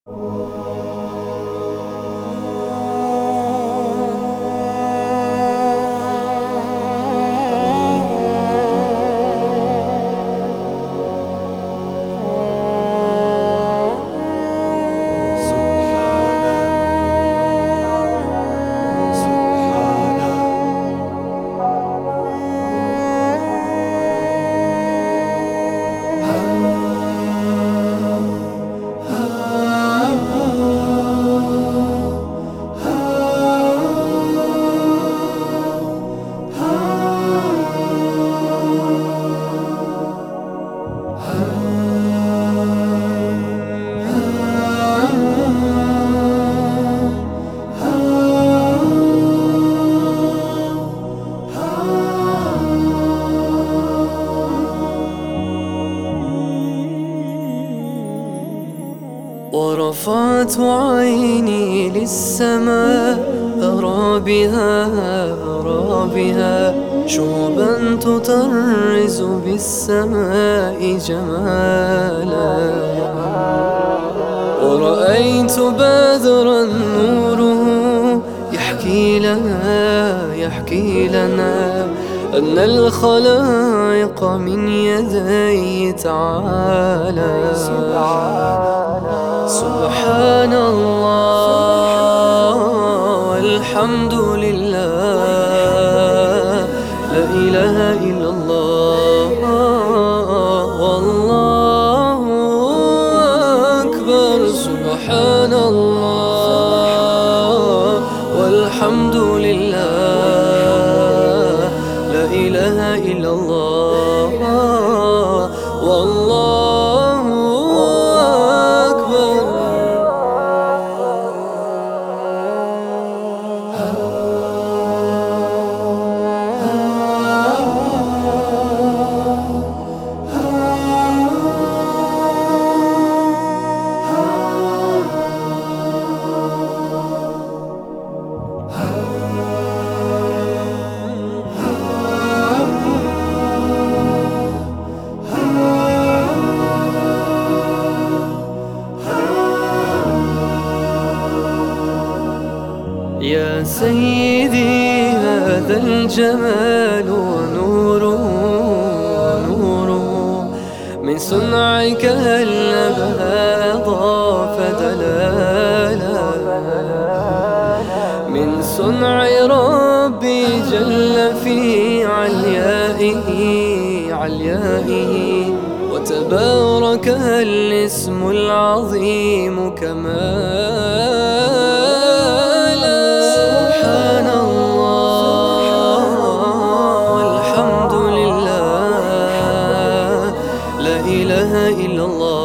ورفعت عيني للسماء أرى بها شعبا تطرز بالسماء جمالا، ورأيت بدرا نوره يحكي لنا أن الخلائق من يدي تعالى. سبحان الله والحمد لله، لا إله إلا الله، والله أكبر. سبحان الله والحمد لله، لا إله إلا الله، والله أكبر. يا سيدي هذا الجمال ونوره من صنعك هلبها أضاف دلالا، من صنع ربي جل في عليائه وتبارك الاسم العظيم كمالا. سبحان الله والحمد لله، لا إله إلا الله.